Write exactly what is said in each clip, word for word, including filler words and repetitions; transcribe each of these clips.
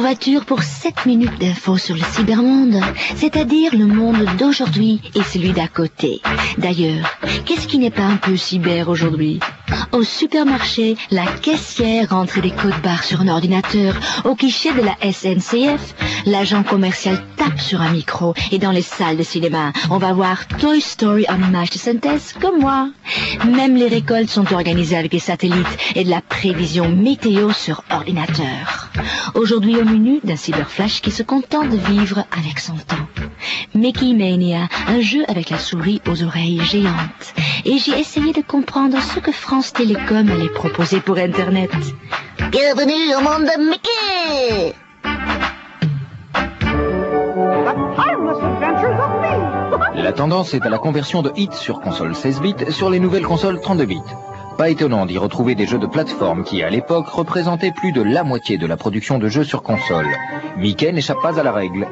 voiture pour sept minutes d'infos sur le cybermonde, c'est-à-dire le monde d'aujourd'hui et celui d'à côté. D'ailleurs, qu'est-ce qui n'est pas un peu cyber aujourd'hui? Au supermarché, la caissière rentre des codes barres sur un ordinateur. Au guichet de la S N C F, l'agent commercial tape sur un micro. Et dans les salles de cinéma, on va voir Toy Story en images de synthèse comme moi. Même les récoltes sont organisées avec des satellites et de la prévision météo sur ordinateur. Aujourd'hui au menu d'un cyberflash qui se contente de vivre avec son temps. Mickey Mania, un jeu avec la souris aux oreilles géantes. Et j'ai essayé de comprendre ce que France Télécom allait proposer pour Internet. Bienvenue au monde de Mickey! La tendance est à la conversion de hits sur console seize bits sur les nouvelles consoles trente-deux bits. Pas étonnant d'y retrouver des jeux de plateforme qui, à l'époque, représentaient plus de la moitié de la production de jeux sur console. Mickey n'échappe pas à la règle.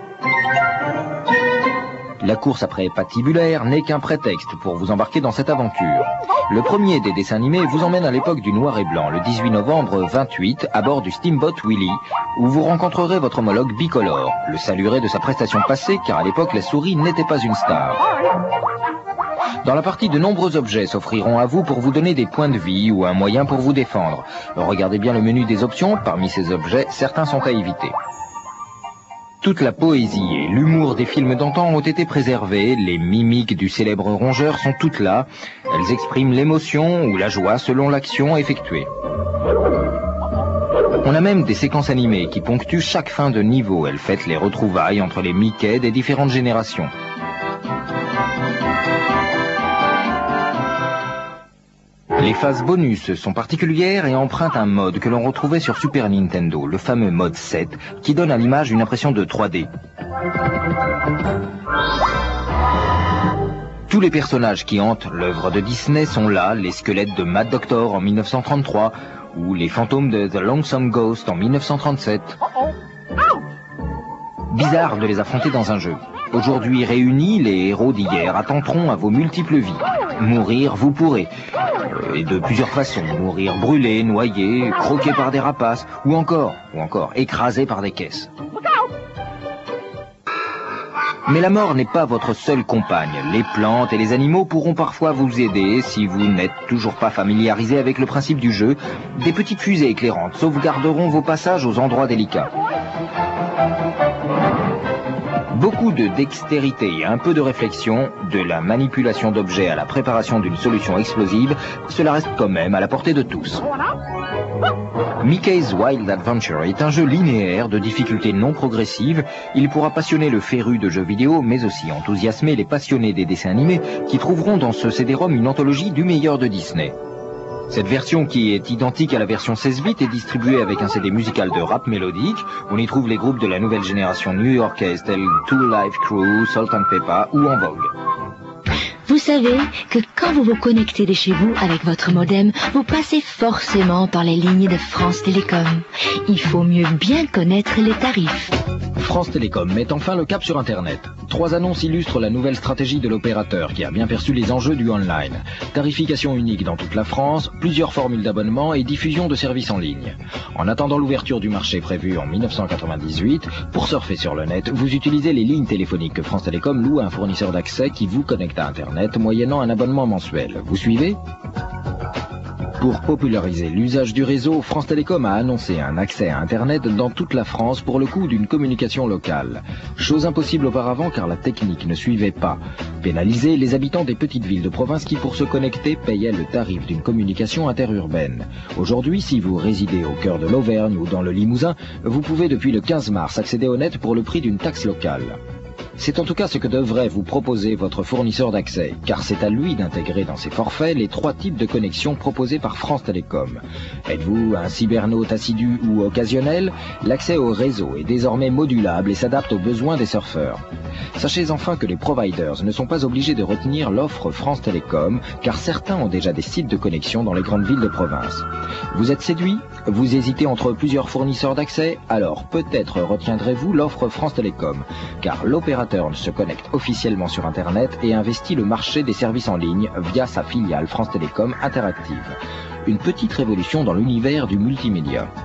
La course après patibulaire n'est qu'un prétexte pour vous embarquer dans cette aventure. Le premier des dessins animés vous emmène à l'époque du noir et blanc, le dix-huit novembre vingt-huit, à bord du Steamboat Willie, où vous rencontrerez votre homologue bicolore. Le saluerez de sa prestation passée, car à l'époque la souris n'était pas une star. Dans la partie, de nombreux objets s'offriront à vous pour vous donner des points de vie ou un moyen pour vous défendre. Regardez bien le menu des options, parmi ces objets, certains sont à éviter. Toute la poésie et l'humour des films d'antan ont été préservés, les mimiques du célèbre rongeur sont toutes là, elles expriment l'émotion ou la joie selon l'action effectuée. On a même des séquences animées qui ponctuent chaque fin de niveau, elles fêtent les retrouvailles entre les Mickey des différentes générations. Les phases bonus sont particulières et empruntent un mode que l'on retrouvait sur Super Nintendo, le fameux mode sept, qui donne à l'image une impression de trois D. Tous les personnages qui hantent l'œuvre de Disney sont là, les squelettes de Mad Doctor en mille neuf cent trente-trois, ou les fantômes de The Lonesome Ghost en mille neuf cent trente-sept. Bizarre de les affronter dans un jeu. Aujourd'hui réunis, les héros d'hier attenteront à vos multiples vies. Mourir, vous pourrez. Et de plusieurs façons. Mourir brûlé, noyé, croqué par des rapaces, ou encore, ou encore, écrasé par des caisses. Mais la mort n'est pas votre seule compagne. Les plantes et les animaux pourront parfois vous aider si vous n'êtes toujours pas familiarisé avec le principe du jeu. Des petites fusées éclairantes sauvegarderont vos passages aux endroits délicats. Beaucoup de dextérité et un peu de réflexion, de la manipulation d'objets à la préparation d'une solution explosive, cela reste quand même à la portée de tous. Mickey's Wild Adventure est un jeu linéaire de difficulté non progressive. Il pourra passionner le féru de jeux vidéo, mais aussi enthousiasmer les passionnés des dessins animés qui trouveront dans ce C D-ROM une anthologie du meilleur de Disney. Cette version, qui est identique à la version seize bits, est distribuée avec un C D musical de rap mélodique. On y trouve les groupes de la nouvelle génération new-yorkaise tels Two Live Crew, Salt and Pepper ou En Vogue. Vous savez que quand vous vous connectez de chez vous avec votre modem, vous passez forcément par les lignes de France Télécom. Il faut mieux bien connaître les tarifs. France Télécom met enfin le cap sur Internet. Trois annonces illustrent la nouvelle stratégie de l'opérateur qui a bien perçu les enjeux du online. Tarification unique dans toute la France, plusieurs formules d'abonnement et diffusion de services en ligne. En attendant l'ouverture du marché prévue en mille neuf cent quatre-vingt-dix-huit, pour surfer sur le net, vous utilisez les lignes téléphoniques que France Télécom loue à un fournisseur d'accès qui vous connecte à Internet moyennant un abonnement mensuel. Vous suivez ? Pour populariser l'usage du réseau, France Télécom a annoncé un accès à Internet dans toute la France pour le coût d'une communication locale. Chose impossible auparavant car la technique ne suivait pas. Pénaliser les habitants des petites villes de province qui, pour se connecter, payaient le tarif d'une communication interurbaine. Aujourd'hui, si vous résidez au cœur de l'Auvergne ou dans le Limousin, vous pouvez depuis le quinze mars accéder au net pour le prix d'une taxe locale. C'est en tout cas ce que devrait vous proposer votre fournisseur d'accès, car c'est à lui d'intégrer dans ses forfaits les trois types de connexions proposés par France Télécom. Êtes-vous un cybernaute assidu ou occasionnel? L'accès au réseau est désormais modulable et s'adapte aux besoins des surfeurs. Sachez enfin que les providers ne sont pas obligés de retenir l'offre France Télécom, car certains ont déjà des sites de connexion dans les grandes villes de province. Vous êtes séduit? Vous hésitez entre plusieurs fournisseurs d'accès? Alors peut-être retiendrez-vous l'offre France Télécom, car l'opérateur se connecte officiellement sur Internet et investit le marché des services en ligne via sa filiale France Télécom Interactive. Une petite révolution dans l'univers du multimédia.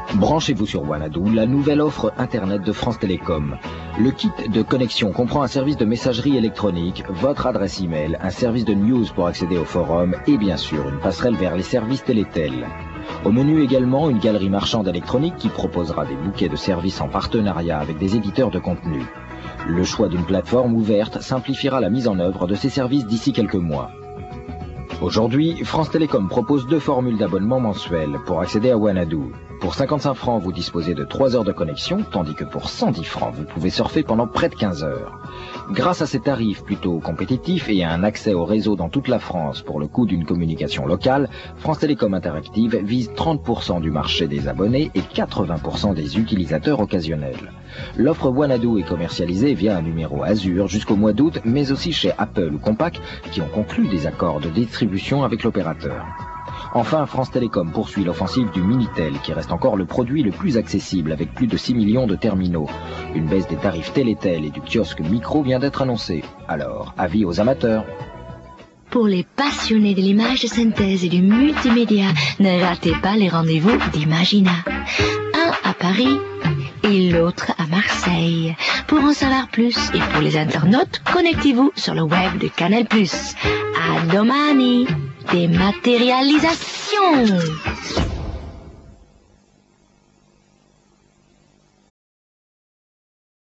Branchez-vous sur Wanadoo, la nouvelle offre Internet de France Télécom. Le kit de connexion comprend un service de messagerie électronique, votre adresse email, un service de news pour accéder au forum et bien sûr une passerelle vers les services Télétel. Au menu également une galerie marchande électronique qui proposera des bouquets de services en partenariat avec des éditeurs de contenu. Le choix d'une plateforme ouverte simplifiera la mise en œuvre de ces services d'ici quelques mois. Aujourd'hui, France Télécom propose deux formules d'abonnement mensuel pour accéder à Wanadoo. Pour cinquante-cinq francs, vous disposez de trois heures de connexion, tandis que pour cent dix francs, vous pouvez surfer pendant près de quinze heures. Grâce à ces tarifs plutôt compétitifs et à un accès au réseau dans toute la France pour le coût d'une communication locale, France Télécom Interactive vise trente pour cent du marché des abonnés et quatre-vingts pour cent des utilisateurs occasionnels. L'offre Wanadoo est commercialisée via un numéro Azur jusqu'au mois d'août, mais aussi chez Apple ou Compaq qui ont conclu des accords de distribution avec l'opérateur. Enfin, France Télécom poursuit l'offensive du Minitel, qui reste encore le produit le plus accessible avec plus de six millions de terminaux. Une baisse des tarifs Télétel et du kiosque micro vient d'être annoncée. Alors, avis aux amateurs. Pour les passionnés de l'image de synthèse et du multimédia, ne ratez pas les rendez-vous d'Imagina. Un à Paris et l'autre à Marseille. Pour en savoir plus et pour les internautes, connectez-vous sur le web de Canal plus. A domani, dématérialisation.